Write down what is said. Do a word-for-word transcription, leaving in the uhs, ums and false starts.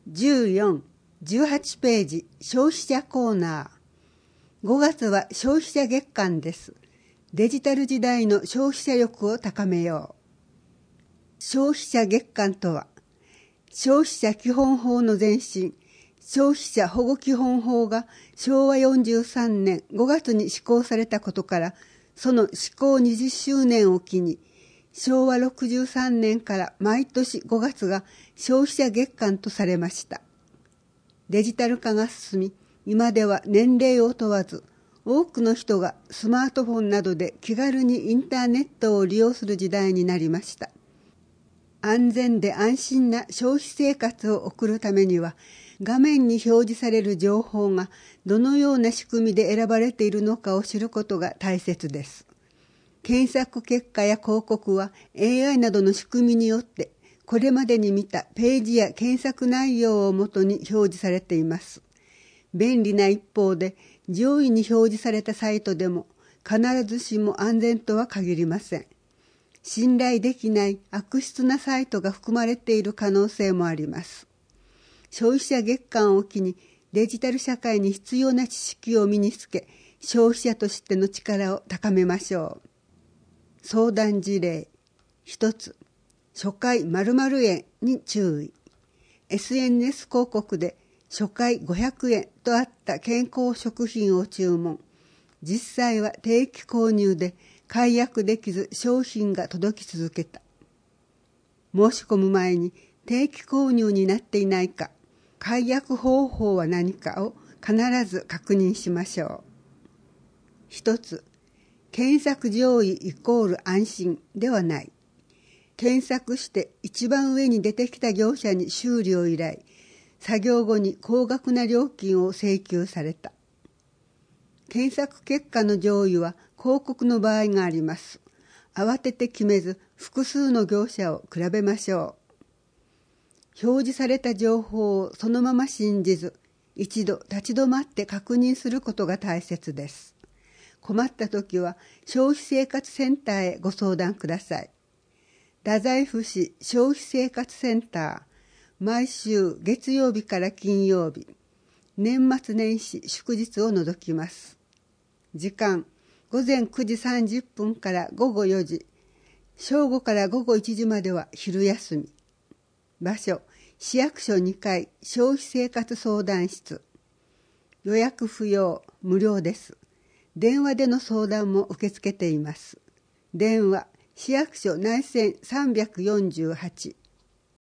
じゅうよん、じゅうはちページ消費者コーナー。ごがつは消費者月間です。デジタル時代の消費者力を高めよう。消費者月間とは、消費者基本法の前身、消費者保護基本法がしょうわよんじゅうさんねんごがつに施行されたことから、その施行にじゅっしゅうねんを機に、しょうわろくじゅうさんねんから毎年ごがつが消費者月間とされました。デジタル化が進み、今では年齢を問わず、多くの人がスマートフォンなどで気軽にインターネットを利用する時代になりました。安全で安心な消費生活を送るためには、画面に表示される情報がどのような仕組みで選ばれているのかを知ることが大切です。検索結果や広告は エーアイ などの仕組みによってこれまでに見たページや検索内容をもとに表示されています。便利な一方で上位に表示されたサイトでも必ずしも安全とは限りません。信頼できない悪質なサイトが含まれている可能性もあります。消費者月間を機にデジタル社会に必要な知識を身につけ、消費者としての力を高めましょう。相談事例ひとつ、初回〇〇円に注意。 エスエヌエス 広告で初回ごひゃくえんとあった健康食品を注文。実際は定期購入で解約できず商品が届き続けた。申し込む前に定期購入になっていないか、解約方法は何かを必ず確認しましょう。一つ、検索上位イコール安心ではない。検索して一番上に出てきた業者に修理を依頼、作業後に高額な料金を請求された。検索結果の上位は広告の場合があります。慌てて決めず複数の業者を比べましょう。表示された情報をそのまま信じず、一度立ち止まって確認することが大切です。困ったときは消費生活センターへご相談ください。太宰府市消費生活センター、毎週月曜日から金曜日、年末年始祝日を除きます。時間、ごぜんくじさんじゅっぷんからごごよじ、正午からごごいちじまでは昼休み。場所、市役所にかい消費生活相談室。予約不要、無料です。電話での相談も受け付けています。電話、市役所内線さんびゃくよんじゅうはち。